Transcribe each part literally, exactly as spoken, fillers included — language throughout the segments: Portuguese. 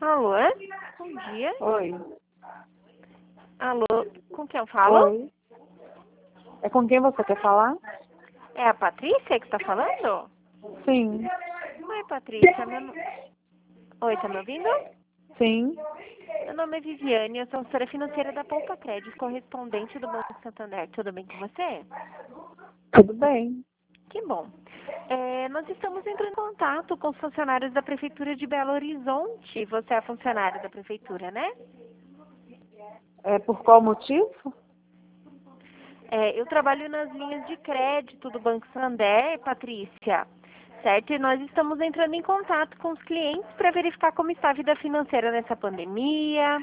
Alô? Bom dia. Oi. Alô, com quem eu falo? Oi. É com quem você quer falar? É a Patrícia que está falando? Sim. Oi, Patrícia. Meu... no- Oi, tá me ouvindo? Sim. Meu nome é Viviane, eu sou assessora financeira da Poupa Crédito, correspondente do Banco Santander. Tudo bem com você? Tudo bem. Que bom. É, nós estamos entrando em contato com os funcionários da Prefeitura de Belo Horizonte. Você é funcionário da Prefeitura, né? É por qual motivo? É, eu trabalho nas linhas de crédito do Banco Santander, Patrícia, certo? E nós estamos entrando em contato com os clientes para verificar como está a vida financeira nessa pandemia.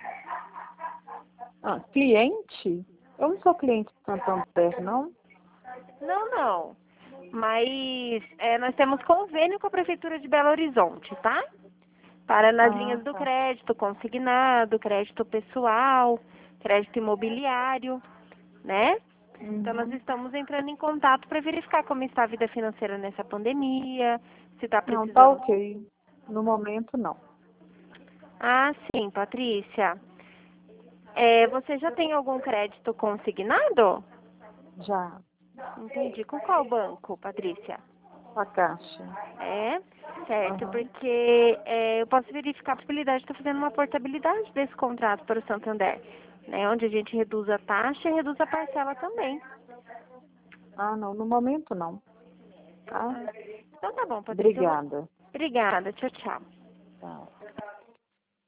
Ah, cliente? Eu não sou cliente do Santander, não. Não, não. Mas é, nós temos convênio com a Prefeitura de Belo Horizonte, tá? Para nas Ah, linhas do tá. crédito consignado, crédito pessoal, crédito imobiliário, né? Então, nós Uhum. estamos entrando em contato para verificar como está a vida financeira nessa pandemia, se está Não, tá precisando. ok. No momento, não. Ah, sim, Patrícia. É, você já tem algum crédito consignado? Já. Entendi. Com qual banco, Patrícia? A caixa. É, certo, Aham. porque é, eu posso verificar a possibilidade de estar fazendo uma portabilidade desse contrato para o Santander, né? Onde a gente reduz a taxa e reduz a parcela também. Ah, não. No momento, não. Tá? Ah, então tá bom, Patrícia. Eu vou... Obrigada. Obrigada. Tchau, tchau. Tá.